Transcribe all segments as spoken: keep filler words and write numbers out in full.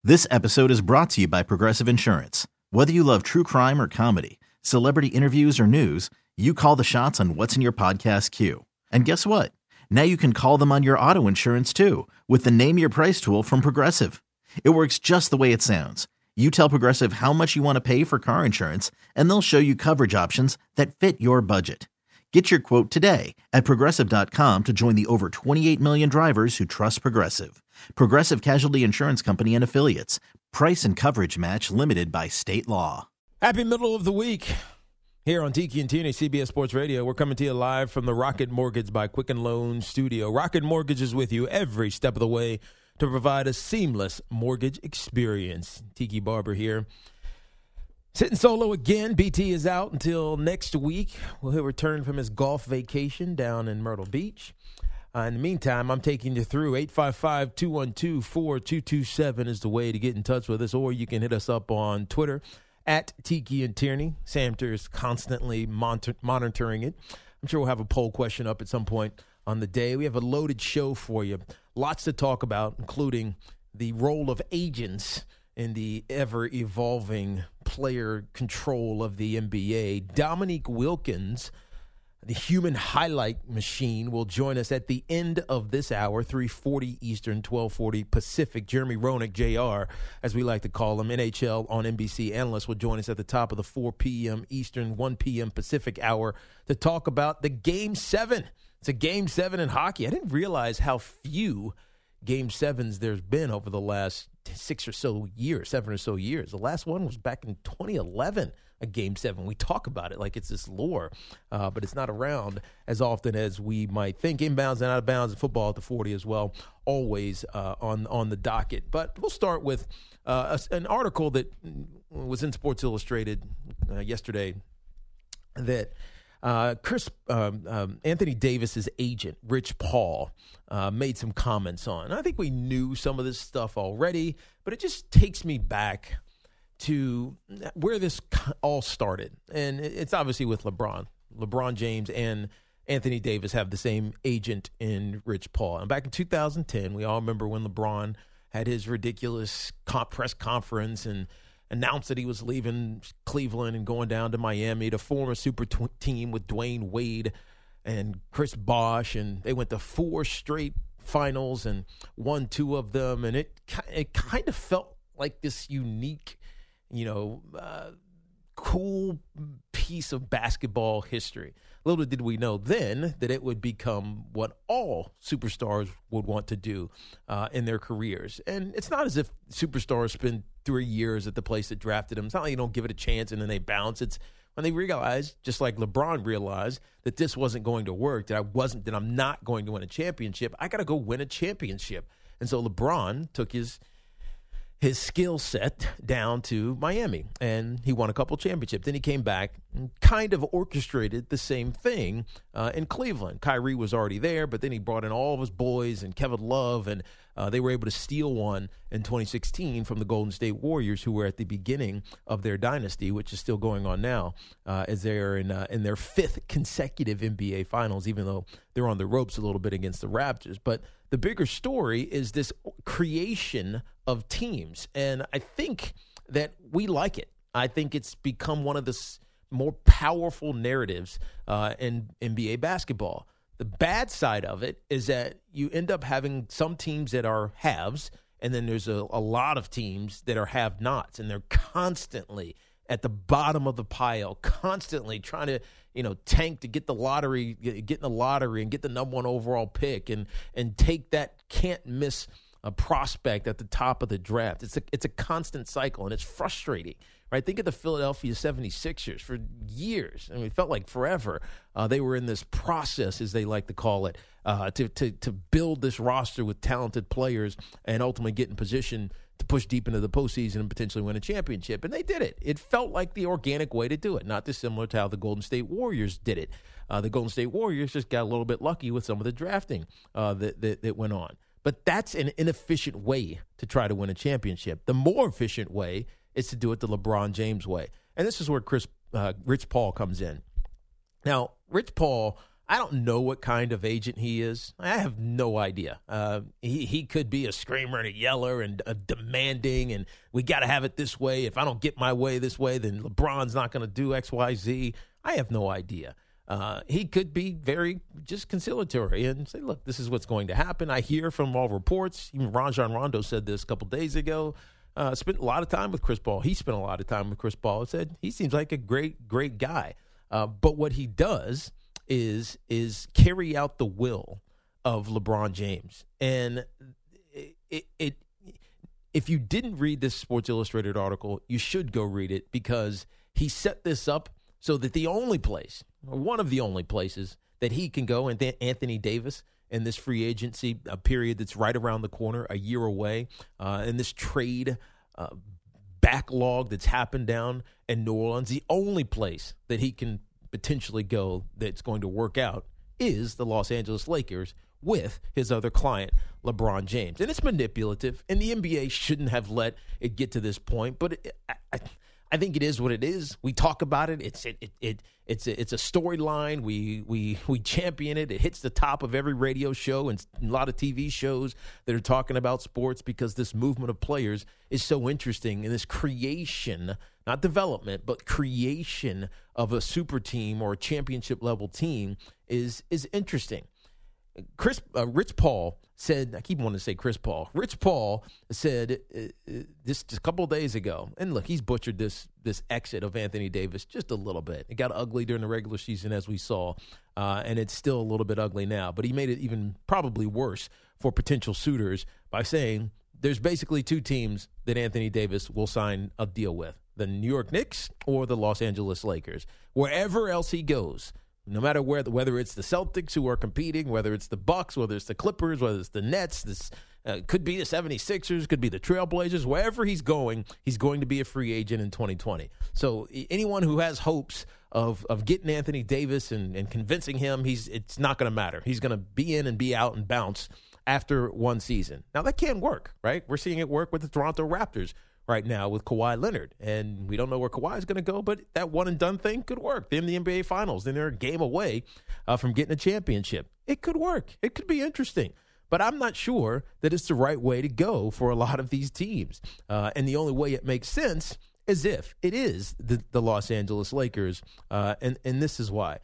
This episode is brought to you by Progressive Insurance. Whether you love true crime or comedy, celebrity interviews or news, you call the shots on what's in your podcast queue. And guess what? Now you can call them on your auto insurance too with the Name Your Price tool from Progressive. It works just the way it sounds. You tell Progressive how much you want to pay for car insurance, and they'll show you coverage options that fit your budget. Get your quote today at Progressive dot com to join the over twenty-eight million drivers who trust Progressive. Progressive Casualty Insurance Company and Affiliates. Price and coverage match limited by state law. Happy middle of the week here on Tiki and Tierney, C B S Sports Radio. We're coming to you live from the Rocket Mortgage by Quicken Loan Studio. Rocket Mortgage is with you every step of the way to provide a seamless mortgage experience. Tiki Barber here. Sitting solo again. B T is out until next week. Well, he'll return from his golf vacation down in Myrtle Beach. Uh, in the meantime, I'm taking you through. eight five five, two one two, four two two seven is the way to get in touch with us, or you can hit us up on Twitter at Tiki and Tierney. Samter is constantly monitor- monitoring it. I'm sure we'll have a poll question up at some point on the day. We have a loaded show for you. Lots to talk about, including the role of agents in the ever-evolving player control of the N B A. Dominique Wilkins, the human highlight machine, will join us at the end of this hour, three forty Eastern, twelve forty Pacific. Jeremy Roenick, J R, as we like to call him, N H L on N B C analyst, will join us at the top of the four p.m. Eastern, one p.m. Pacific hour to talk about the Game seven. It's a Game seven in hockey. I didn't realize how few Game sevens there's been over the last six or so years, seven or so years. The last one was back in twenty eleven, a Game seven. We talk about it like it's this lore, uh, but it's not around as often as we might think. Inbounds and out of bounds in football at the forty as well, always uh, on, on the docket. But we'll start with uh, a, an article that was in Sports Illustrated uh, yesterday that Uh, Chris um, um, Anthony Davis's agent, Rich Paul, uh, made some comments on. I think we knew some of this stuff already, but it just takes me back to where this all started. And it's obviously with LeBron. LeBron James and Anthony Davis have the same agent in Rich Paul. And back in two thousand ten, we all remember when LeBron had his ridiculous comp- press conference and announced that he was leaving Cleveland and going down to Miami to form a super tw- team with Dwayne Wade and Chris Bosh, and they went to four straight finals and won two of them, and it it kind of felt like this unique, you know, uh, cool piece of basketball history. Little did we know then that it would become what all superstars would want to do uh, in their careers. And it's not as if superstars spend three years at the place that drafted them. It's not like you don't give it a chance and then they bounce. It's when they realize, just like LeBron realized, that this wasn't going to work, that I wasn't, that I'm not going to win a championship. I got to go win a championship. And so LeBron took his his skill set down to Miami, and he won a couple championships. Then he came back and kind of orchestrated the same thing uh, in Cleveland. Kyrie was already there, but then he brought in all of his boys and Kevin Love, and uh, they were able to steal one in twenty sixteen from the Golden State Warriors, who were at the beginning of their dynasty, which is still going on now, uh, as they're in, uh, in their fifth consecutive N B A Finals, even though they're on the ropes a little bit against the Raptors. But the bigger story is this creation of teams, and I think that we like it. I think it's become one of the more powerful narratives uh, in N B A basketball. The bad side of it is that you end up having some teams that are haves, and then there's a, a lot of teams that are have-nots, and they're constantly at the bottom of the pile, constantly trying to, you know, tank to get the lottery, get in the lottery and get the number one overall pick, and and take that can't miss a prospect at the top of the draft. It's a it's a constant cycle, and it's frustrating, right? Think of the Philadelphia seventy-sixers for years. I mean, it felt like forever. Uh, they were in this process, as they like to call it, uh, to to to build this roster with talented players and ultimately get in position to push deep into the postseason and potentially win a championship. And they did it. It felt like the organic way to do it, not dissimilar to how the Golden State Warriors did it. Uh, the Golden State Warriors just got a little bit lucky with some of the drafting uh, that, that that went on. But that's an inefficient way to try to win a championship. The more efficient way is to do it the LeBron James way. And this is where Chris, uh, Rich Paul comes in. Now, Rich Paul, I don't know what kind of agent he is. I have no idea. Uh, he, he could be a screamer and a yeller and a demanding, and we got to have it this way. If I don't get my way this way, then LeBron's not going to do X, Y, Z. I have no idea. Uh, he could be very just conciliatory and say, look, this is what's going to happen. I hear from all reports. Even Rajon Rondo said this a couple days ago. Uh, spent a lot of time with Chris Paul. He spent a lot of time with Chris Paul and said he seems like a great, great guy. Uh, but what he does is is carry out the will of LeBron James. And it, it, it if you didn't read this Sports Illustrated article, you should go read it, because he set this up so that the only place, or one of the only places that he can go, and Anthony Davis in this free agency, a period that's right around the corner, a year away, uh, in this trade uh, backlog that's happened down in New Orleans, the only place that he can potentially go that's going to work out is the Los Angeles Lakers with his other client, LeBron James. And it's manipulative, and the N B A shouldn't have let it get to this point, but it, I, I think it is what it is. We talk about it. It's it, it, it it's a, it's a storyline. We we we champion it. It hits the top of every radio show and a lot of T V shows that are talking about sports, because this movement of players is so interesting, and this creation, not development, but creation of a super team or a championship level team is is interesting. Chris uh, Rich Paul said, I keep wanting to say Chris Paul. Rich Paul said uh, this just a couple of days ago, and look, he's butchered this this exit of Anthony Davis just a little bit. It got ugly during the regular season, as we saw, uh, and it's still a little bit ugly now. But he made it even probably worse for potential suitors by saying there's basically two teams that Anthony Davis will sign a deal with: the New York Knicks or the Los Angeles Lakers. Wherever else he goes, no matter where, whether it's the Celtics who are competing, whether it's the Bucks, whether it's the Clippers, whether it's the Nets, this uh, could be the seventy-sixers, could be the Trailblazers, wherever he's going, he's going to be a free agent in twenty twenty. So anyone who has hopes of of getting Anthony Davis and, and convincing him, he's it's not going to matter. He's going to be in and be out and bounce after one season. Now, that can work, right? We're seeing it work with the Toronto Raptors right now with Kawhi Leonard. And we don't know where Kawhi is going to go, but that one-and-done thing could work. They're in the N B A Finals. Then they're a game away uh, from getting a championship. It could work. It could be interesting. But I'm not sure that it's the right way to go for a lot of these teams. Uh, and the only way it makes sense is if it is the, the Los Angeles Lakers. Uh, and, and this is why.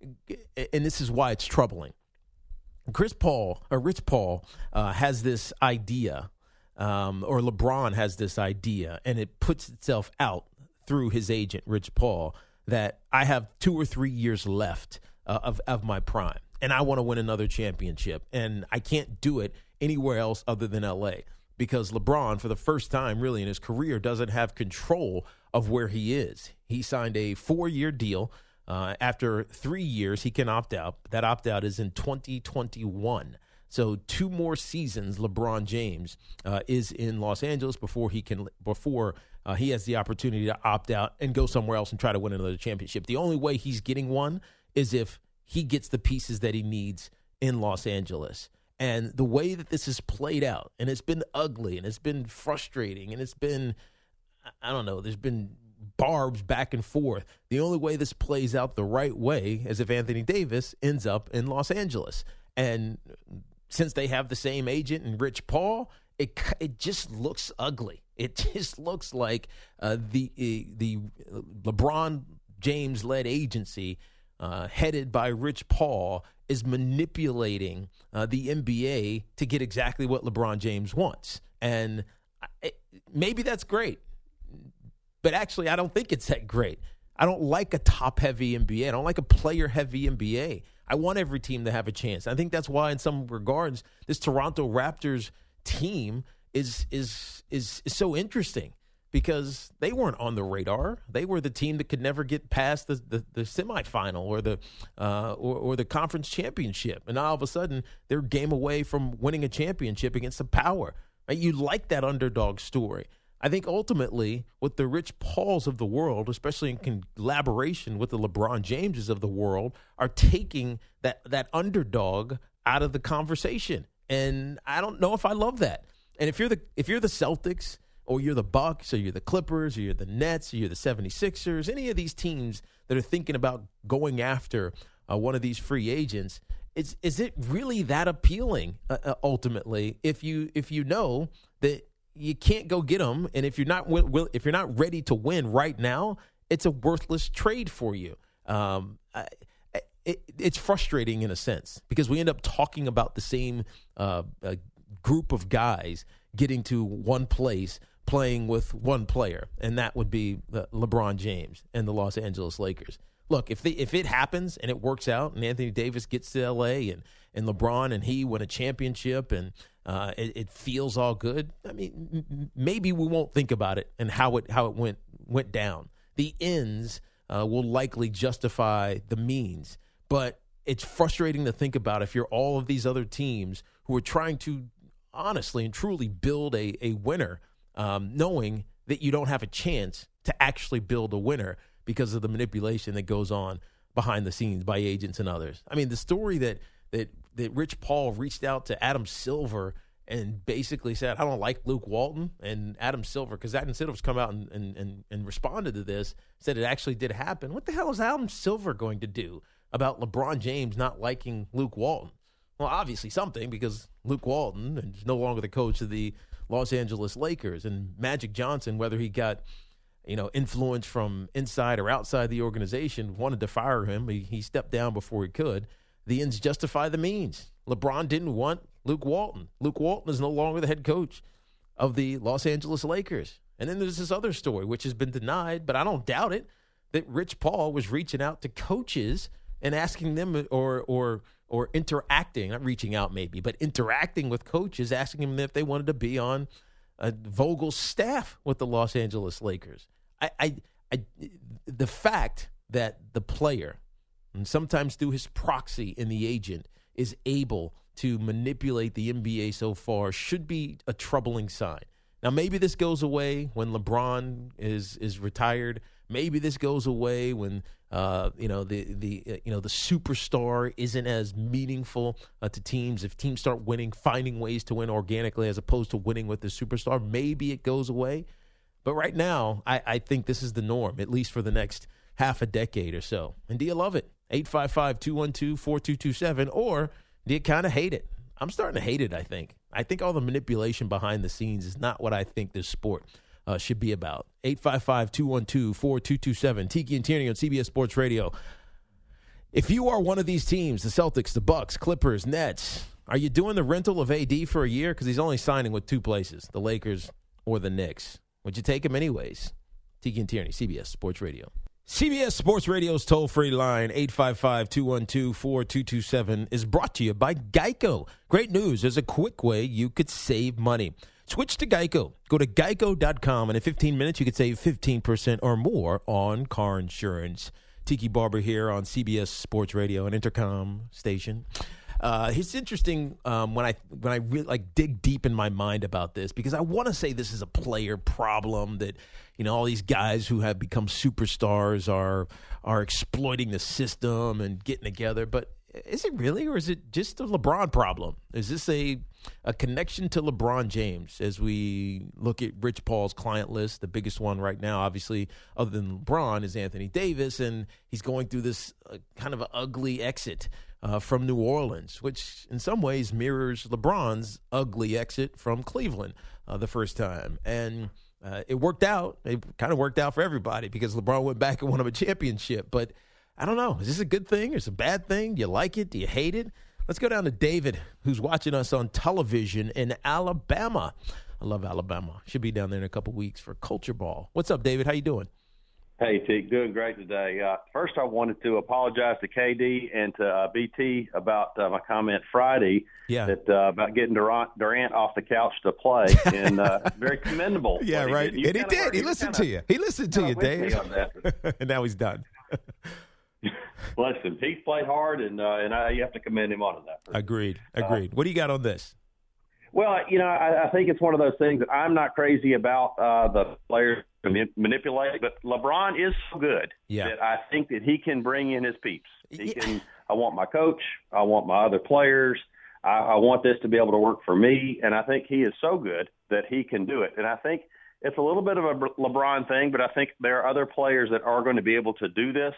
And this is why it's troubling. Chris Paul, or Rich Paul, uh, has this idea, um, or LeBron has this idea, and it puts itself out through his agent, Rich Paul, that I have two or three years left uh, of, of my prime, and I want to win another championship, and I can't do it anywhere else other than L A, because LeBron, for the first time really in his career, doesn't have control of where he is. He signed a four-year deal. Uh, after three years, he can opt out. That opt-out is in twenty twenty-one. So two more seasons, LeBron James uh, is in Los Angeles before he can before uh, he has the opportunity to opt out and go somewhere else and try to win another championship. The only way he's getting one is if he gets the pieces that he needs in Los Angeles. And the way that this is played out, and it's been ugly, and it's been frustrating, and it's been, I don't know, there's been barbs back and forth. The only way this plays out the right way is if Anthony Davis ends up in Los Angeles. And since they have the same agent and Rich Paul, it it just looks ugly. It just looks like uh, the the LeBron James-led agency uh, headed by Rich Paul is manipulating uh, the N B A to get exactly what LeBron James wants. And it, maybe that's great. But actually, I don't think it's that great. I don't like a top-heavy N B A. I don't like a player-heavy N B A. I want every team to have a chance. I think that's why, in some regards, this Toronto Raptors team is is is, is so interesting, because they weren't on the radar. They were the team that could never get past the the, the semifinal or the uh, or, or the conference championship, and all of a sudden they're a game away from winning a championship against the power. Right? You like that underdog story. I think ultimately with the Rich Pauls of the world, especially in collaboration with the LeBron Jameses of the world, are taking that that underdog out of the conversation. And I don't know if I love that. And if you're the if you're the Celtics, or you're the Bucks, or you're the Clippers, or you're the Nets, or you're the seventy-sixers, any of these teams that are thinking about going after uh, one of these free agents, is is it really that appealing uh, uh, ultimately if you if you know that you can't go get them, and if you're not will, will, if you're not ready to win right now, it's a worthless trade for you. Um, I, it, it's frustrating in a sense because we end up talking about the same uh, uh, group of guys getting to one place, playing with one player, and that would be uh, LeBron James and the Los Angeles Lakers. Look, if they, if it happens and it works out and Anthony Davis gets to L A and, and LeBron and he win a championship and uh, it, it feels all good, I mean, m- maybe we won't think about it and how it how it went went down. The ends uh, will likely justify the means, but it's frustrating to think about if you're all of these other teams who are trying to honestly and truly build a, a winner, um, knowing that you don't have a chance to actually build a winner because of the manipulation that goes on behind the scenes by agents and others. I mean, the story that that that Rich Paul reached out to Adam Silver and basically said, I don't like Luke Walton, and Adam Silver, because Adam Silver's come out and, and, and, and responded to this, said it actually did happen. What the hell is Adam Silver going to do about LeBron James not liking Luke Walton? Well, obviously something, because Luke Walton is no longer the coach of the Los Angeles Lakers, and Magic Johnson, whether he got you know, influence from inside or outside the organization, wanted to fire him. He, he stepped down before he could. The ends justify the means. LeBron didn't want Luke Walton. Luke Walton is no longer the head coach of the Los Angeles Lakers. And then there's this other story, which has been denied, but I don't doubt it, that Rich Paul was reaching out to coaches and asking them or or or interacting, not reaching out maybe, but interacting with coaches, asking them if they wanted to be on Uh, Vogel's staff with the Los Angeles Lakers. I, I, I, the fact that the player, and sometimes through his proxy in the agent, is able to manipulate the N B A so far should be a troubling sign. Now, maybe this goes away when LeBron is is retired. Maybe this goes away when uh, you know the the uh, you know the superstar isn't as meaningful uh, to teams. If teams start winning, finding ways to win organically as opposed to winning with the superstar, maybe it goes away. But right now, I, I think this is the norm, at least for the next half a decade or so. And do you love it? eight five five, two one two, four two two seven. Or do you kind of hate it? I'm starting to hate it, I think. I think all the manipulation behind the scenes is not what I think this sport uh, should be about. eight five five, two one two, four two two seven. Tiki and Tierney on C B S Sports Radio. If you are one of these teams, the Celtics, the Bucks, Clippers, Nets, are you doing the rental of A D for a year? Because he's only signing with two places, the Lakers or the Knicks. Would you take him anyways? Tiki and Tierney, C B S Sports Radio. C B S Sports Radio's toll-free line, eight five five, two one two, four two two seven, is brought to you by Geico. Great news. There's a quick way you could save money. Switch to Geico. Go to geico dot com, and in fifteen minutes, you could save fifteen percent or more on car insurance. Tiki Barber here on C B S Sports Radio, an intercom station. Uh, it's interesting um, when I when I really like dig deep in my mind about this, because I want to say this is a player problem, that you know all these guys who have become superstars are are exploiting the system and getting together. But is it really, or is it just a LeBron problem? Is this a a connection to LeBron James as we look at Rich Paul's client list? The biggest one right now, obviously, other than LeBron, is Anthony Davis, and he's going through this uh, kind of an ugly exit Uh, from New Orleans, which in some ways mirrors LeBron's ugly exit from Cleveland uh, the first time. And uh, it worked out. It kind of worked out for everybody because LeBron went back and won him a championship. But I don't know. Is this a good thing or is it a bad thing? Do you like it? Do you hate it? Let's go down to David, who's watching us on television in Alabama. I love Alabama. Should be down there in a couple weeks for Culture Ball. What's up, David? How you doing? Hey, T, doing great today. Uh, first, I wanted to apologize to K D and to uh, B T about uh, my comment Friday yeah. that uh, about getting Durant, Durant off the couch to play, and uh, very commendable. Yeah, right. He and he did. He listened to you. He listened to you, Dave. And now he's done. Listen, he's played hard, and uh, and I, you have to commend him on that. Agreed. Agreed. Uh, what do you got on this? Well, you know, I, I think it's one of those things that I'm not crazy about uh, the players manipulate, but LeBron is so good yeah. that I think that he can bring in his peeps. He yeah. can. I want my coach. I want my other players. I, I want this to be able to work for me, and I think he is so good that he can do it. And I think it's a little bit of a LeBron thing, but I think there are other players that are going to be able to do this.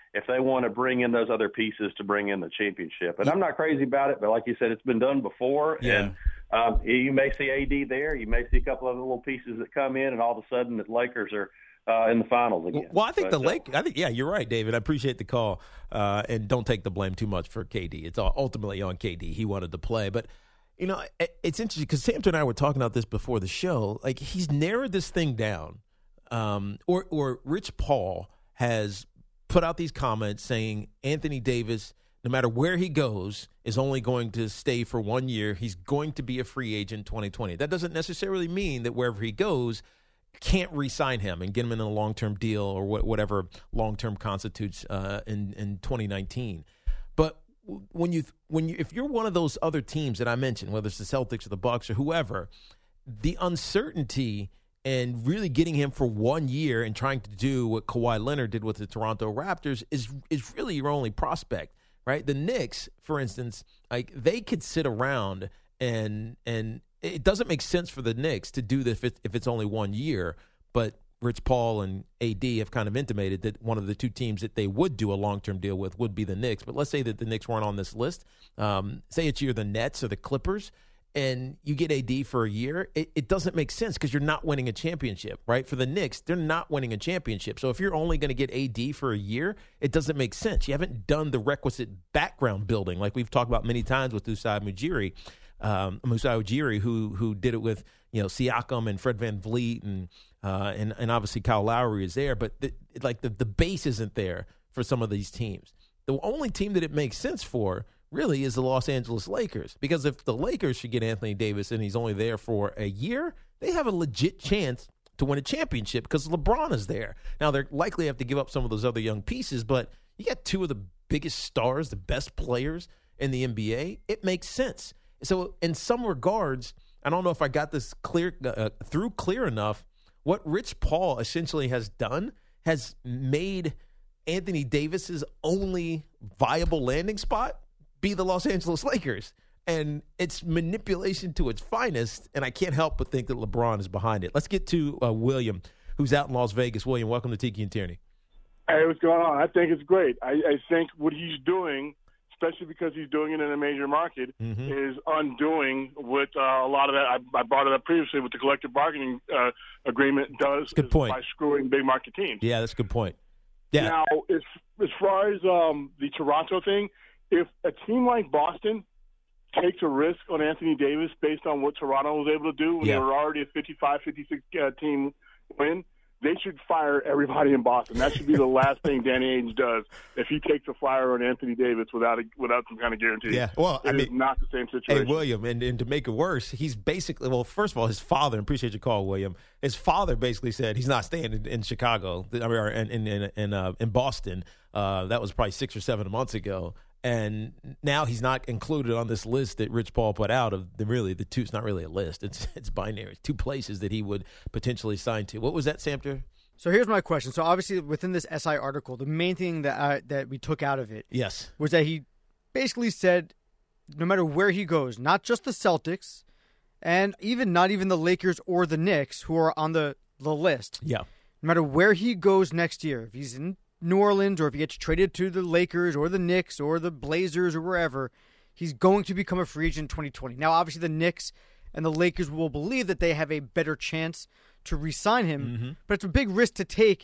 if they want to bring in those other pieces to bring in the championship. And I'm not crazy about it, but like you said, it's been done before. Yeah. And um, you may see A D there. You may see a couple of little pieces that come in, and all of a sudden the Lakers are uh, in the finals again. Well, I think but, the Lake. I think yeah, you're right, David. I appreciate the call, uh, and don't take the blame too much for K D. It's all ultimately on K D. He wanted to play, but you know, it, it's interesting because Sam and I were talking about this before the show. Like he's narrowed this thing down, um, or or Rich Paul has put out these comments saying Anthony Davis, no matter where he goes, is only going to stay for one year. He's going to be a free agent in twenty twenty. That doesn't necessarily mean that wherever he goes, can't re-sign him and get him in a long-term deal or wh- whatever long-term constitutes uh, in in twenty nineteen. But when you when you if you're one of those other teams that I mentioned, whether it's the Celtics or the Bucks or whoever, the uncertainty and really getting him for one year and trying to do what Kawhi Leonard did with the Toronto Raptors is is really your only prospect, right? The Knicks, for instance, like they could sit around and and it doesn't make sense for the Knicks to do this if, it, if it's only one year, but Rich Paul and A D have kind of intimated that one of the two teams that they would do a long-term deal with would be the Knicks. But let's say that the Knicks weren't on this list. Um, say it's either the Nets or the Clippers, and you get A D for a year, it, it doesn't make sense because you're not winning a championship, right? For the Knicks, they're not winning a championship. So if you're only going to get A D for a year, it doesn't make sense. You haven't done the requisite background building like we've talked about many times with Usai Ujiri, um, Usai Ujiri, who who did it with you know Siakam and Fred VanVleet and uh, and and obviously Kyle Lowry is there, but the, like the the base isn't there for some of these teams. The only team that it makes sense for really is the Los Angeles Lakers, because if the Lakers should get Anthony Davis and he's only there for a year, they have a legit chance to win a championship because LeBron is there. Now, they're likely have to give up some of those other young pieces, but you got two of the biggest stars, the best players in the N B A. It makes sense. So in some regards, I don't know if I got this clear uh, through clear enough. What Rich Paul essentially has done has made Anthony Davis's only viable landing spot be the Los Angeles Lakers. And it's manipulation to its finest, and I can't help but think that LeBron is behind it. Let's get to uh, William, who's out in Las Vegas. William, welcome to Tiki and Tierney. Hey, what's going on? I think it's great. I, I think what he's doing, especially because he's doing it in a major market, mm-hmm. is undoing what uh, a lot of that, I, I brought it up previously, what the collective bargaining uh, agreement does good point. by screwing big market teams. Yeah, that's a good point. Yeah. Now, as, as far as um, the Toronto thing, if a team like Boston takes a risk on Anthony Davis based on what Toronto was able to do when yeah. they were already a fifty-five, fifty-six uh, team win, they should fire everybody in Boston. That should be the last thing Danny Ainge does if he takes a flyer on Anthony Davis without a, without some kind of guarantee. Yeah, well, it I is mean, not the same situation. Hey, William, and, and to make it worse, he's basically, well, first of all, his father, and appreciate your call, William, his father basically said he's not staying in, in Chicago, I mean, or in, in, in, in, uh, in Boston. Uh, that was probably six or seven months ago. And now he's not included on this list that Rich Paul put out of the really the two. It's not really a list. It's it's binary. It's two places that he would potentially sign to. What was that, Samter? So here's my question. So obviously within this S I article, the main thing that I, that we took out of it, yes, was that he basically said no matter where he goes, not just the Celtics, and even not even the Lakers or the Knicks, who are on the, the list. Yeah. No matter where he goes next year, if he's in New Orleans or if he gets traded to the Lakers or the Knicks or the Blazers or wherever, he's going to become a free agent in twenty twenty. Now, obviously, the Knicks and the Lakers will believe that they have a better chance to re-sign him, mm-hmm. but it's a big risk to take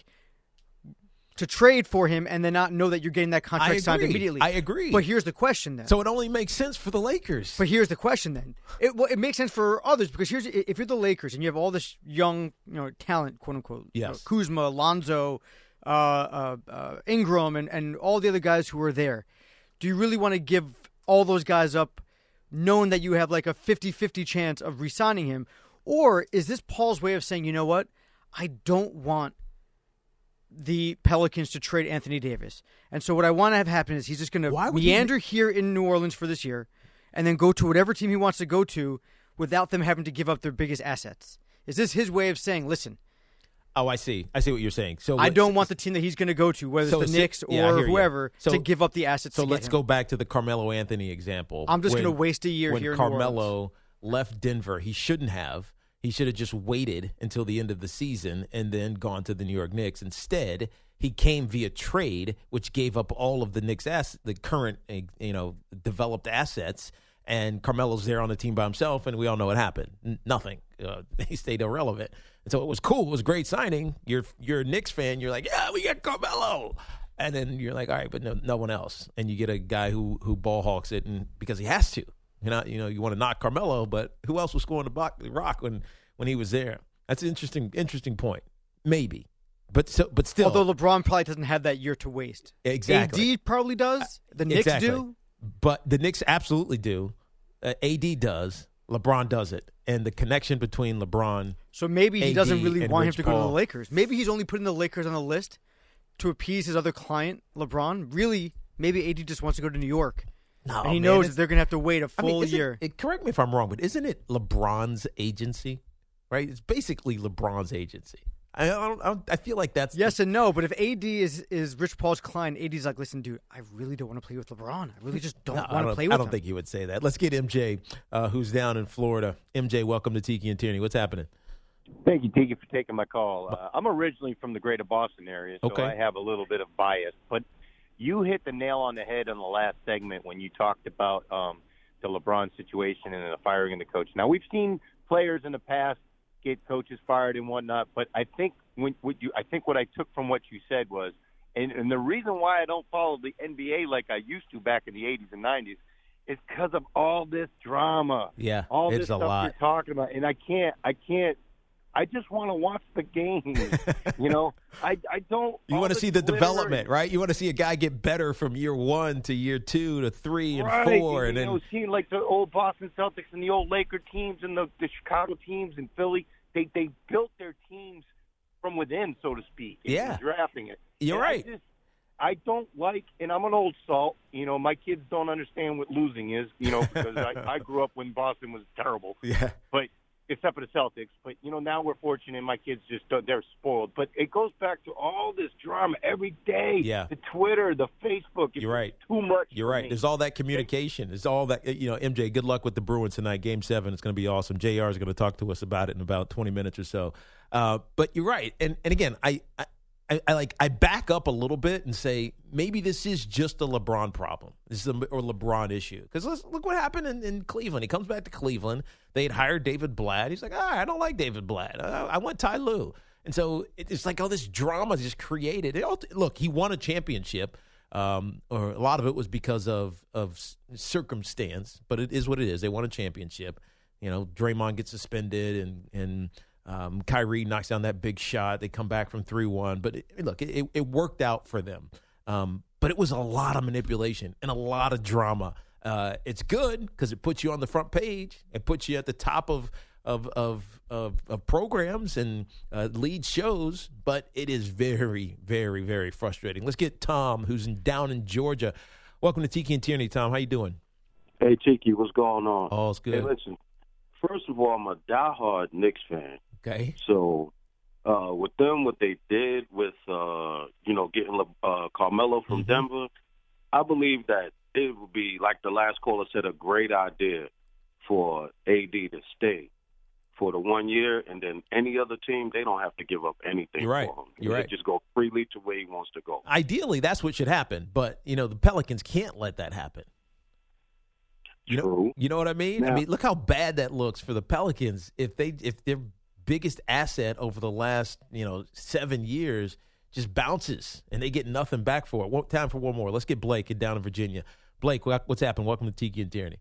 to trade for him and then not know that you're getting that contract signed immediately. I agree. But here's the question then. So it only makes sense for the Lakers. But here's the question then. It well, it makes sense for others because here's if you're the Lakers and you have all this young, you know, talent, quote unquote, yes. you know, Kuzma, Lonzo, uh, uh, uh, Ingram, and, and all the other guys who are there, do you really want to give all those guys up knowing that you have like a fifty-fifty chance of re-signing him? Or is this Paul's way of saying, you know what, I don't want the Pelicans to trade Anthony Davis. And so what I want to have happen is he's just going to meander he... here in New Orleans for this year and then go to whatever team he wants to go to without them having to give up their biggest assets. Is this his way of saying, listen? Oh, I see. I see what you're saying. So I don't want the team that he's going to go to, whether so it's the Knicks or yeah, whoever, so, to give up the assets So to let's get go back to the Carmelo Anthony example. I'm just going to waste a year when here in Carmelo New Orleans. left Denver, he shouldn't have. He should have just waited until the end of the season and then gone to the New York Knicks. Instead, he came via trade, which gave up all of the Knicks' ass, the current, you know, developed assets. And Carmelo's there on the team by himself, and we all know what happened. N- nothing. Uh, he stayed irrelevant. And so it was cool. It was a great signing. You're you're a Knicks fan. You're like, yeah, we got Carmelo. And then you're like, all right, but no, no one else. And you get a guy who who ball hawks it, and because he has to. You're not, you know, you want to knock Carmelo, but who else was scoring the block, the rock when, when he was there? That's an interesting interesting point. Maybe, but so, but still. Although LeBron probably doesn't have that year to waste. Exactly. A D probably does. The Knicks exactly. do. But the Knicks absolutely do. Uh, A D does. LeBron does it. And the connection between LeBron. So maybe he A D doesn't really want Rich him to Paul. go to the Lakers. Maybe he's only putting the Lakers on the list to appease his other client, LeBron. Really, maybe A D just wants to go to New York. No, and he man, knows that they're going to have to wait a full I mean, isn't- year. It, correct me if I'm wrong, but isn't it LeBron's agency? Right? It's basically LeBron's agency. I don't, I, don't, I feel like that's Yes and no, but if A D is, is Rich Paul's client, A D's like, listen, dude, I really don't want to play with LeBron. I really just don't No, want I to don't, play with I don't him. think he would say that. Let's get M J, uh, who's down in Florida. M J, welcome to Tiki and Tierney. What's happening? Thank you, Tiki, for taking my call. Uh, I'm originally from the greater Boston area, so Okay. I have a little bit of bias. But you hit the nail on the head in the last segment when you talked about um, the LeBron situation and the firing of the coach. Now, we've seen players in the past get coaches fired and whatnot, but I think when what you, I think what I took from what you said was, and, and the reason why I don't follow the N B A like I used to back in the eighties and nineties is because of all this drama. Yeah, all it's this a stuff lot. you're talking about, and I can't, I can't. I just want to watch the game. you know, I I don't. You all want to the see the glitter development, and- right? You want to see a guy get better from year one to year two to three and right, four, and you then know, seeing like the old Boston Celtics and the old Laker teams and the, the Chicago teams and Philly, they they built their teams from within, so to speak. in- Yeah. in drafting it. You're And right. I, just, I don't like, and I'm an old salt. You know, my kids don't understand what losing is. You know, because I, I grew up when Boston was terrible. yeah, But except for the Celtics. But, you know, now we're fortunate. My kids just, don't- they're spoiled. But it goes back to all this drama every day. Yeah. The Twitter, the Facebook. It's You're right. too much You're for right. me. There's all that communication. There's all that, you know, M J, good luck with the Bruins tonight. Game seven. It's going to be awesome. J R is going to talk to us about it in about twenty minutes or so. Uh, but you're right. And and again, I, I, I, I like I back up a little bit and say maybe this is just a LeBron problem. This is a or LeBron issue. Because look what happened in, in Cleveland. He comes back to Cleveland. They had hired David Blatt. He's like, ah, I don't like David Blatt. I, I want Ty Lue. And so it's like all this drama just created. It all, look, he won a championship. Um, or a lot of it was because of of circumstance, but it is what it is. They won a championship. You know, Draymond gets suspended, and and um, Kyrie knocks down that big shot. They come back from three one. But it, look, it, it worked out for them. Um, but it was a lot of manipulation and a lot of drama. Uh, it's good because it puts you on the front page. It puts you at the top of of of of, of programs and uh, lead shows. But it is very, very, very frustrating. Let's get Tom, who's in, down in Georgia. Welcome to Tiki and Tierney, Tom. How you doing? Hey, Tiki, what's going on? Oh, it's good. Hey, listen, first of all, I'm a diehard Knicks fan. Okay. So uh, with them, what they did with, uh, you know, getting uh, Carmelo from Mhm. Denver, I believe that it would be, like the last caller said, a great idea for A D to stay for the one year, and then any other team, they don't have to give up anything You're right. for him. You're they right. just go freely to where he wants to go. Ideally, that's what should happen. But, you know, the Pelicans can't let that happen. You know, True. you know what I mean? I Now- mean, look how bad that looks for the Pelicans if they if their biggest asset over the last, you know, seven years just bounces and they get nothing back for it. One, time for one more. Let's get Blake down in Virginia. Blake, what- what's happened? Welcome to Tiki and Tierney.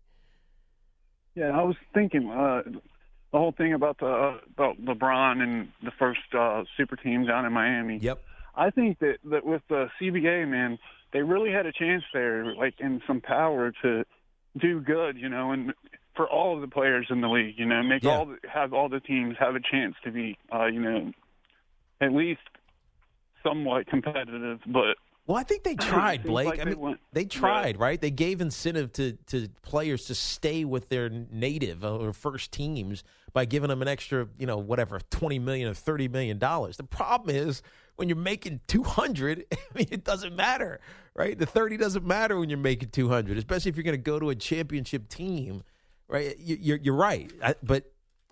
Yeah, I was thinking uh, the whole thing about the uh, about LeBron and the first uh, super team down in Miami. Yep. I think that, that with the C B A, man, they really had a chance there, like, and some power to do good, you know, and for all of the players in the league, you know, make Yeah. all the, have all the teams have a chance to be, uh, you know, at least somewhat competitive, but. Well, I think they tried, Seems Blake. like I they mean, went- they tried, right? They gave incentive to, to players to stay with their native or first teams by giving them an extra, you know, whatever, twenty million dollars or thirty million dollars. The problem is when you're making two hundred, I mean, it doesn't matter, right? The thirty doesn't matter when you're making two hundred, especially if you're going to go to a championship team, right? You, you're, you're right. I, but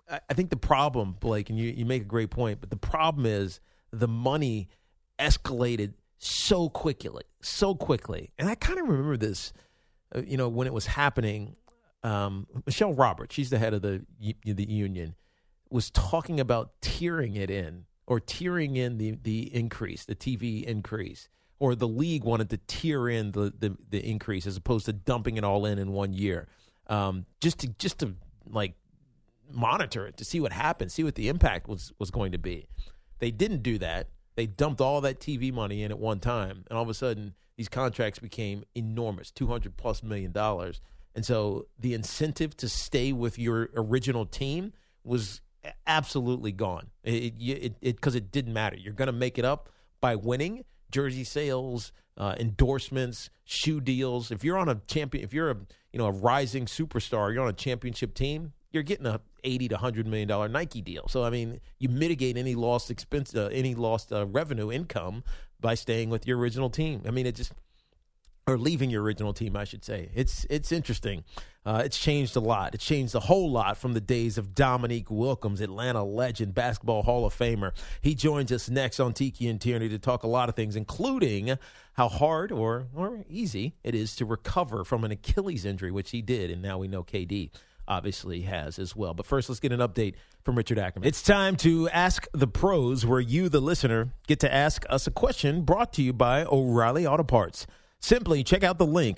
I think the problem, Blake, and you, you make a great point, but the problem is the money escalated so quickly, so quickly. And I kind of remember this, uh, you know, when it was happening. Um, Michelle Roberts, she's the head of the the union, was talking about tiering it in or tiering in the, the increase, the T V increase, or the league wanted to tier in the, the, the increase as opposed to dumping it all in in one year, um, just to just to like monitor it to see what happened, see what the impact was was going to be. They didn't do that. They dumped all that T V money in at one time, and all of a sudden these contracts became enormous, two hundred plus million dollars. And so the incentive to stay with your original team was absolutely gone. It it because it, it didn't matter. You're going to make it up by winning. Jersey sales, uh, endorsements, shoe deals. If you're on a champion, if you're a you know a rising superstar, you're on a championship team, you're getting a eighty to hundred million dollar Nike deal. So I mean, you mitigate any lost expense, uh, any lost uh, revenue income by staying with your original team. I mean, it just. Or leaving your original team, I should say. It's it's interesting. Uh, it's changed a lot. It's changed a whole lot from the days of Dominique Wilkins, Atlanta legend, basketball Hall of Famer. He joins us next on Tiki and Tierney to talk a lot of things, including how hard or, or easy it is to recover from an Achilles injury, which he did, and now we know K D obviously has as well. But first, let's get an update from Richard Ackerman. It's time to Ask the Pros, where you, the listener, get to ask us a question brought to you by O'Reilly Auto Parts. Simply check out the link,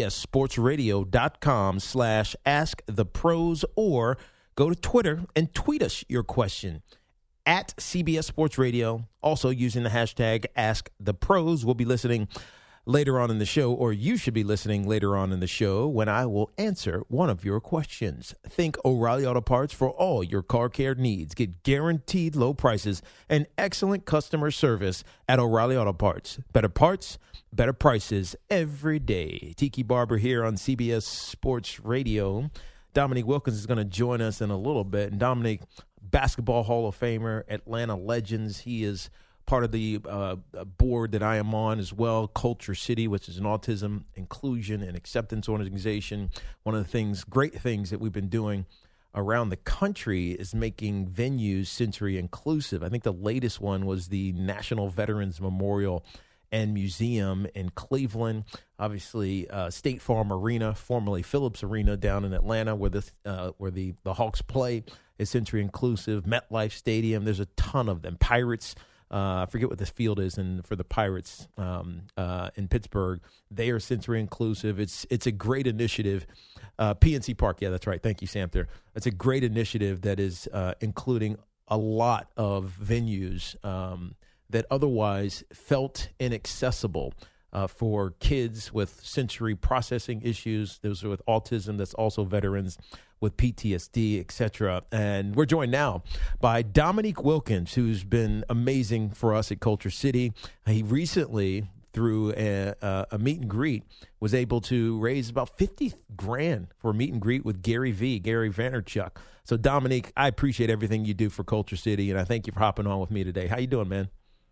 cbssportsradio.com slash ask the pros, or go to Twitter and tweet us your question at C B S Sports Radio. Also using the hashtag Ask the Pros. We'll be listening later on in the show, or you should be listening later on in the show when I will answer one of your questions. Think O'Reilly Auto Parts for all your car care needs. Get guaranteed low prices and excellent customer service at O'Reilly Auto Parts. Better parts, better prices every day. Tiki Barber here on C B S Sports Radio. Dominique Wilkins is going to join us in a little bit. And Dominique, basketball Hall of Famer, Atlanta Legends. He is part of the uh, board that I am on as well, Culture City, which is an autism inclusion and acceptance organization. One of the things, great things that we've been doing around the country is making venues sensory inclusive. I think the latest one was the National Veterans Memorial and Museum in Cleveland. Obviously, uh, State Farm Arena, formerly Phillips Arena down in Atlanta, where the uh, where the, the Hawks play, is sensory inclusive. MetLife Stadium, there's a ton of them. Pirates, Uh, I forget what this field is, and for the Pirates um, uh, in Pittsburgh, they are sensory inclusive. It's it's a great initiative. Uh, P N C Park, yeah, that's right. Thank you, Samter. It's a great initiative that is uh, including a lot of venues um, that otherwise felt inaccessible uh, for kids with sensory processing issues, those with autism, that's also veterans with P T S D, et cetera. And we're joined now by Dominique Wilkins, who's been amazing for us at Culture City. He recently, through a, a, a meet and greet, was able to raise about fifty grand for a meet and greet with Gary V, Gary Vaynerchuk. So, Dominique, I appreciate everything you do for Culture City, and I thank you for hopping on with me today. How you doing, man?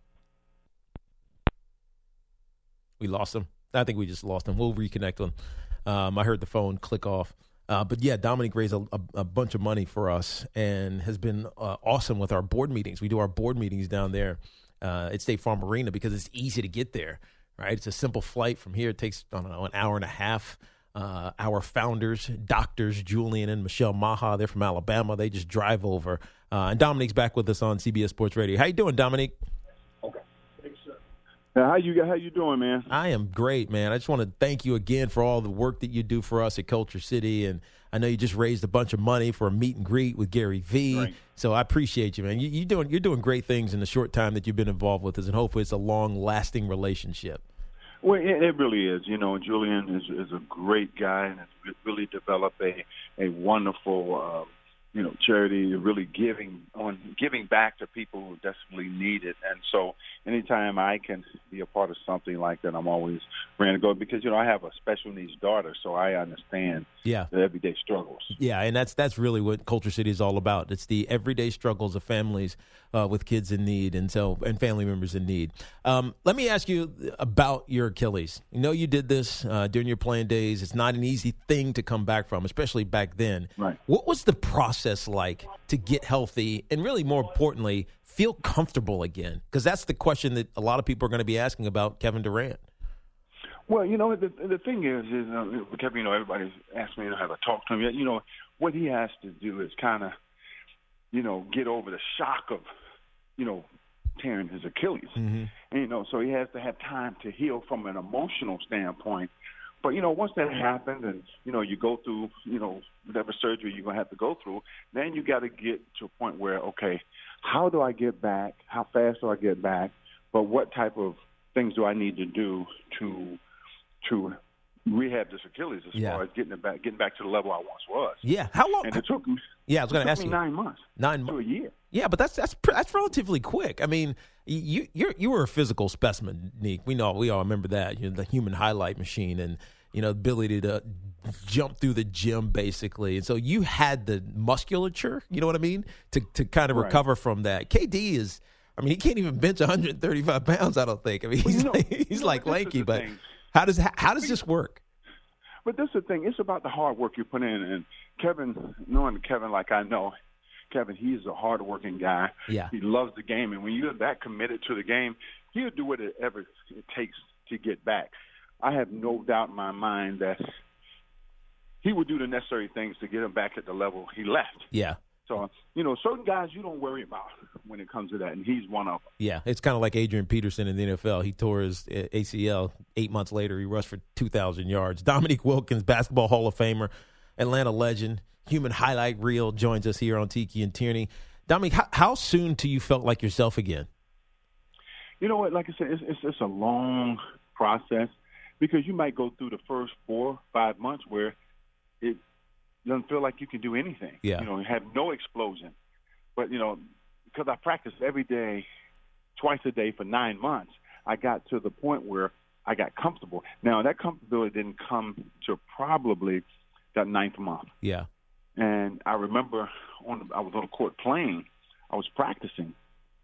We lost him. I think we just lost him. We'll reconnect him. Um, I heard the phone click off. Uh, but, yeah, Dominique raised a, a, a bunch of money for us and has been uh, awesome with our board meetings. We do our board meetings down there uh, at State Farm Arena because it's easy to get there, right? It's a simple flight from here. It takes, I don't know, an hour and a half. Uh, our founders, Doctors Julian and Michelle Maha, they're from Alabama. They just drive over. Uh, and Dominique's back with us on C B S Sports Radio. How you doing, Dominique? Okay. Thanks, sir. Now, how you how you doing, man? I am great, man. I just want to thank you again for all the work that you do for us at Culture City, and I know you just raised a bunch of money for a meet and greet with Gary V. Right. So I appreciate you, man. You, you doing you're doing great things in the short time that you've been involved with us, and hopefully it's a long lasting relationship. Well, it, it really is. You know, Julian is is a great guy and has really developed a a wonderful. Uh, you know, charity, really giving on giving back to people who desperately need it. And so anytime I can be a part of something like that, I'm always ready to go because, you know, I have a special needs daughter, so I understand yeah. the everyday struggles. Yeah, and that's that's really what Culture City is all about. It's the everyday struggles of families uh, with kids in need and so and family members in need. Um, let me ask you about your Achilles. You know you did this uh, during your playing days. It's not an easy thing to come back from, especially back then. Right. What was the process process like to get healthy and really more importantly, feel comfortable again? Because that's the question that a lot of people are going to be asking about Kevin Durant. Well, you know, the the thing is, is uh, Kevin, you know, everybody's asked me to have a talk to him. You know, what he has to do is kind of, you know, get over the shock of, you know, tearing his Achilles. Mm-hmm. And, you know, so he has to have time to heal from an emotional standpoint. But, you know, once that happens and, you know, you go through, you know, whatever surgery you're going to have to go through, then you got to get to a point where, okay, how do I get back? How fast do I get back? But what type of things do I need to do to to rehab this Achilles as yeah. far as getting it back, getting back to the level I once was? Yeah. How long? And it took me. Yeah, I was going to ask me you. Nine months. Nine months. To a year. Yeah, but that's that's that's relatively quick. I mean, you you you were a physical specimen, Neek. We know we all remember that. You know, the human highlight machine, and you know, ability to jump through the gym basically. And so you had the musculature. You know what I mean? To to kind of right. recover from that. K D is. I mean, he can't even bench one hundred thirty-five pounds. I don't think. I mean, he's well, you know, like, he's you know, like lanky, but thing. how does how does this work? But this is the thing. It's about the hard work you put in. And Kevin, knowing Kevin like I know, Kevin, he's a hard-working guy. Yeah. He loves the game. And when you're that committed to the game, he'll do whatever it takes to get back. I have no doubt in my mind that he would do the necessary things to get him back at the level he left. Yeah. So, you know, certain guys you don't worry about when it comes to that, and he's one of them. Yeah, it's kind of like Adrian Peterson in the N F L. He tore his A C L. Eight months later, he rushed for two thousand yards. Dominique Wilkins, Basketball Hall of Famer, Atlanta legend, human highlight reel, joins us here on Tiki and Tierney. Dominique, how, how soon do you felt like yourself again? You know what? Like I said, it's, it's, it's a long process because you might go through the first four, five months where it doesn't feel like you can do anything. Yeah. You know, you have no explosion. But, you know, because I practiced every day, twice a day for nine months, I got to the point where I got comfortable. Now, that comfortability didn't come to probably that ninth month. Yeah. And I remember on I was on the court playing. I was practicing.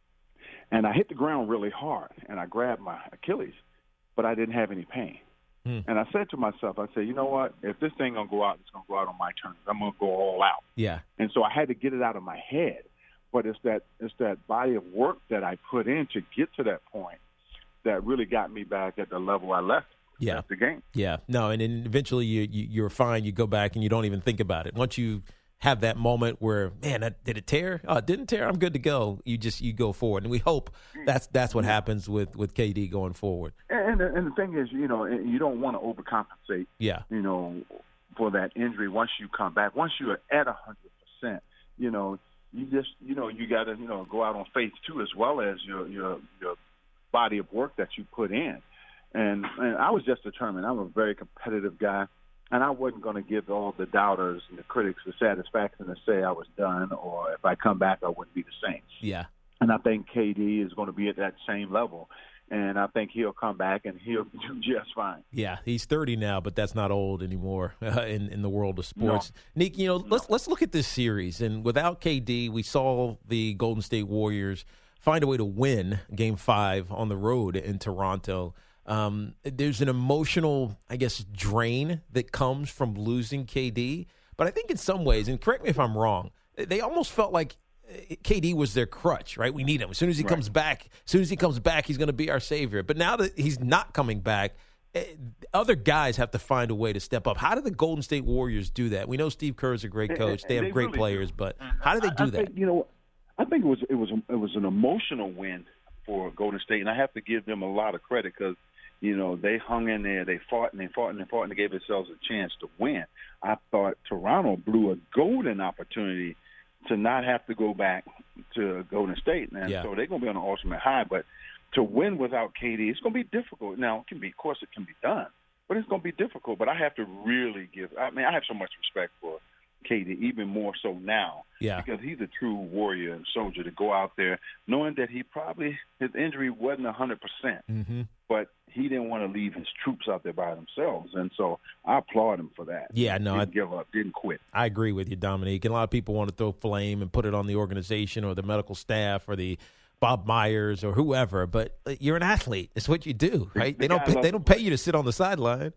And I hit the ground really hard, and I grabbed my Achilles, but I didn't have any pain. Hmm. And I said to myself, I said, you know what? If this thing going to go out, it's going to go out on my terms. I'm going to go all out. Yeah. And so I had to get it out of my head. But it's that it's that body of work that I put in to get to that point that really got me back at the level I left. Yeah. At the game. Yeah. No, and then eventually you, you, you're fine. You go back and you don't even think about it. Once you have that moment where, man, that, did it tear? Oh, it didn't tear. I'm good to go. You just you go forward, and we hope that's that's what happens with, with K D going forward. And, and and the thing is, you know, you don't want to overcompensate. Yeah. You know, for that injury once you come back. Once you're at a hundred percent, you know, you just you know you got to you know go out on faith too, as well as your your your body of work that you put in. And and I was just determined. I'm a very competitive guy. And I wasn't going to give all the doubters and the critics the satisfaction to say I was done, or if I come back, I wouldn't be the same. Yeah. And I think K D is going to be at that same level. And I think he'll come back and he'll do just fine. Yeah, he's thirty now, but that's not old anymore uh, in in the world of sports. No. Nick, you know, let's let's look at this series. And without K D, we saw the Golden State Warriors find a way to win Game Five on the road in Toronto. Um, there's an emotional, I guess, drain that comes from losing K D. But I think in some ways, and correct me if I'm wrong, they almost felt like K D was their crutch, right? We need him. As soon as he right. comes back, as soon as he comes back, he's going to be our savior. But now that he's not coming back, other guys have to find a way to step up. How do the Golden State Warriors do that? We know Steve Kerr is a great coach. They have they great really players, do. But how do they do I, I that? Think, you know, I think it was it was it was an emotional win for Golden State, and I have to give them a lot of credit because, you know, they hung in there, they fought and they fought and they fought and they gave themselves a chance to win. I thought Toronto blew a golden opportunity to not have to go back to Golden State. And yeah. so they're going to be on an ultimate high. But to win without K D, it's going to be difficult. Now, it can be, of course, it can be done, but it's going to be difficult. But I have to really give – I mean, I have so much respect for K D, even more so now, yeah. because he's a true warrior and soldier to go out there knowing that he probably – his injury wasn't one hundred percent, mm-hmm. but he didn't want to leave his troops out there by themselves. And so I applaud him for that. Yeah, no. Didn't I, give up, didn't quit. I agree with you, Dominique. And a lot of people want to throw flame and put it on the organization or the medical staff or the Bob Myers or whoever, but you're an athlete. It's what you do, right? They don't pay, they don't pay you to sit on the sideline.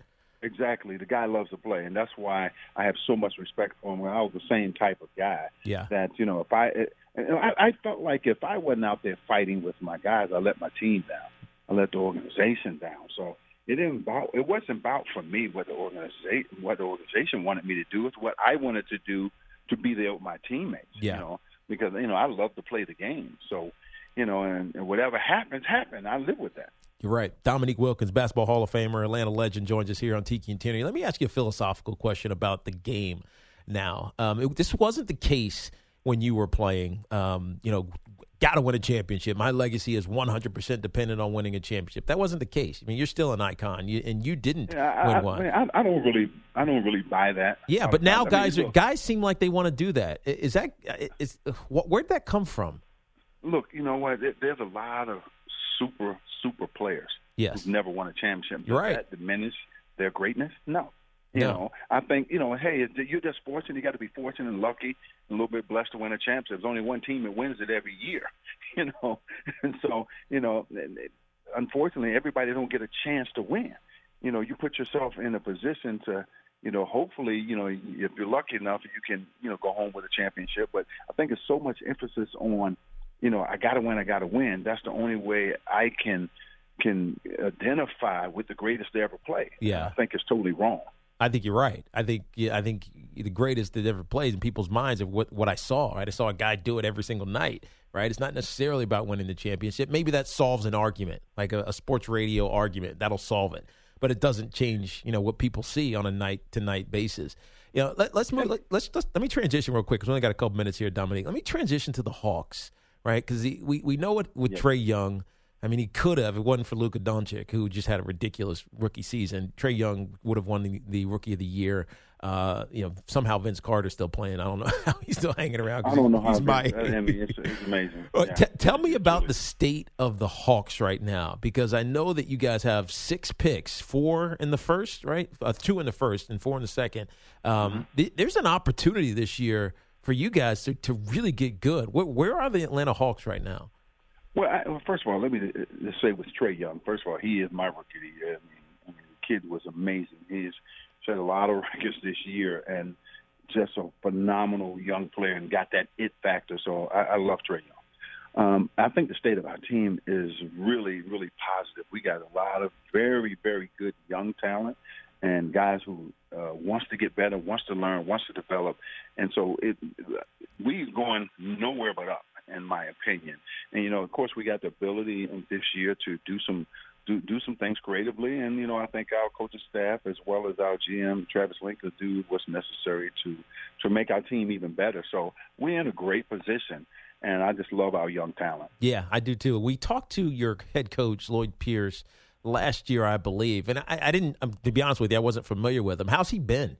exactly. The guy loves to play, and that's why I have so much respect for him. I was the same type of guy. Yeah. That, you know, if I, and I, I felt like if I wasn't out there fighting with my guys, I let my team down. I let the organization down. So it didn't about, it wasn't about for me what the organization, what the organization wanted me to do. It's what I wanted to do to be there with my teammates. Yeah. You know, because, you know, I love to play the game. So, you know, and, and whatever happens, happens. I live with that. You're right. Dominique Wilkins, Basketball Hall of Famer, Atlanta legend, joins us here on Tiki and Tierney. Let me ask you a philosophical question about the game now. Um, it, this wasn't the case when you were playing, um, you know, got to win a championship. My legacy is one hundred percent dependent on winning a championship. That wasn't the case. I mean, you're still an icon, you, and you didn't yeah, win I, one. I, I don't really, I don't really buy that. Yeah, but now I mean, guys, look, are, guys seem like they want to do that. Is that is where'd that come from? Look, you know what? There's a lot of super, super players yes. who've never won a championship. You're Does right. that diminish their greatness? No. You no. know, I think, you know, hey, you're just fortunate. You got to be fortunate and lucky, and a little bit blessed to win a championship. There's only one team that wins it every year, you know. And so, you know, unfortunately, everybody don't get a chance to win. You know, you put yourself in a position to, you know, hopefully, you know, if you're lucky enough, you can, you know, go home with a championship. But I think it's so much emphasis on, you know, I got to win, I got to win. That's the only way I can can identify with the greatest to ever play. Yeah. And I think it's totally wrong. I think you're right. I think yeah, I think the greatest that ever plays in people's minds of what, what I saw. Right, I saw a guy do it every single night. Right, it's not necessarily about winning the championship. Maybe that solves an argument, like a, a sports radio argument. That'll solve it, but it doesn't change, you know, what people see on a night to night basis. You know, let, let's move. Let, let's just let me transition real quick because we only got a couple minutes here, Dominique. Let me transition to the Hawks, right? Because we we know what with yeah. Trae Young. I mean, he could have. It wasn't for Luka Doncic, who just had a ridiculous rookie season. Trae Young would have won the, the Rookie of the Year. Uh, you know, somehow Vince Carter's still playing. I don't know how he's still hanging around. I don't know he's how. my, Vince, I mean, it's, it's amazing. Well, yeah. t- tell me about the state of the Hawks right now, because I know that you guys have six picks, four in the first, right? Uh, two in the first and four in the second. Um, mm-hmm. th- there's an opportunity this year for you guys to, to really get good. Where, where are the Atlanta Hawks right now? Well, I, well, first of all, let me just say with Trae Young. First of all, he is my rookie of the year. I mean, I mean, the kid was amazing. He's set a lot of records this year, and just a phenomenal young player, and got that it factor. So I, I love Trae Young. Um, I think the state of our team is really, really positive. We got a lot of very, very good young talent, and guys who uh, wants to get better, wants to learn, wants to develop, and so it we're going nowhere but up, in my opinion. And, you know, of course, we got the ability this year to do some do do some things creatively. And, you know, I think our coaching staff as well as our G M, Travis Lincoln, do what's necessary to, to make our team even better. So we're in a great position, and I just love our young talent. Yeah, I do too. We talked to your head coach, Lloyd Pierce, last year, I believe. And I, I didn't, um, to be honest with you, I wasn't familiar with him. How's he been?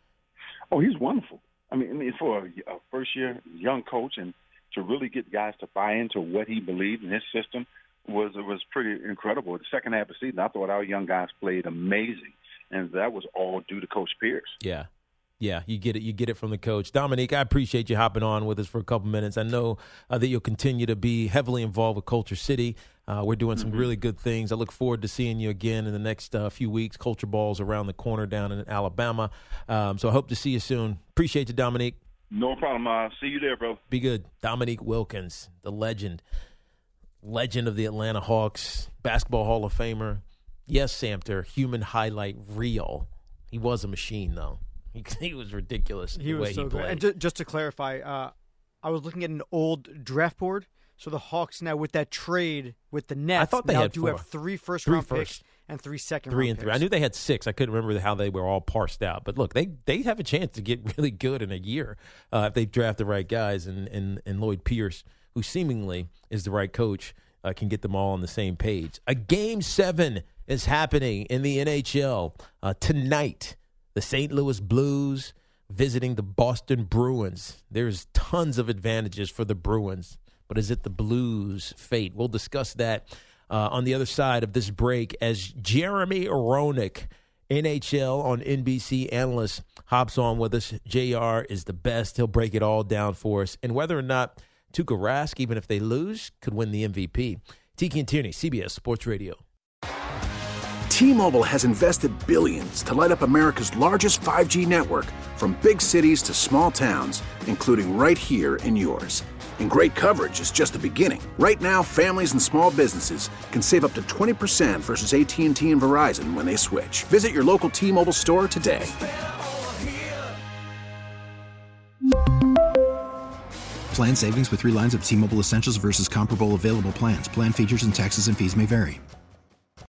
Oh, he's wonderful. I mean, I mean for a, a first-year young coach, and to really get guys to buy into what he believed in his system was was pretty incredible. The second half of the season, I thought our young guys played amazing, and that was all due to Coach Pierce. Yeah. Yeah, you get it. You get it from the coach. Dominique, I appreciate you hopping on with us for a couple minutes. I know uh, that you'll continue to be heavily involved with Culture City. Uh, we're doing some mm-hmm. really good things. I look forward to seeing you again in the next uh, few weeks. Culture Ball's around the corner down in Alabama. Um, so I hope to see you soon. Appreciate you, Dominique. No problem. Uh, see you there, bro. Be good. Dominique Wilkins, the legend, legend of the Atlanta Hawks, Basketball Hall of Famer. Yes, Samter, human highlight reel. He was a machine, though. He, he was ridiculous. He the was way so he good. played. And ju- just to clarify, uh, I was looking at an old draft board. So the Hawks now, with that trade with the Nets, I thought they now had do four. have three first three round first. picks and three second three round and three. picks. I knew they had six. I couldn't remember how they were all parsed out. But look, they they have a chance to get really good in a year uh, if they draft the right guys. And, and and Lloyd Pierce, who seemingly is the right coach, uh, can get them all on the same page. A game seven is happening in the N H L uh, tonight. The Saint Louis Blues visiting the Boston Bruins. There's tons of advantages for the Bruins, but is it the Blues' fate? We'll discuss that uh, on the other side of this break as Jeremy Roenick, N H L on N B C analyst, hops on with us. J R is the best. He'll break it all down for us. And whether or not Tuukka Rask, even if they lose, could win the M V P. Tiki and Tierney, C B S Sports Radio. T-Mobile has invested billions to light up America's largest five G network, from big cities to small towns, including right here in yours. And great coverage is just the beginning. Right now, families and small businesses can save up to twenty percent versus A T and T and Verizon when they switch. Visit your local T-Mobile store today. Plan savings with three lines of T-Mobile Essentials versus comparable available plans. Plan features and taxes and fees may vary.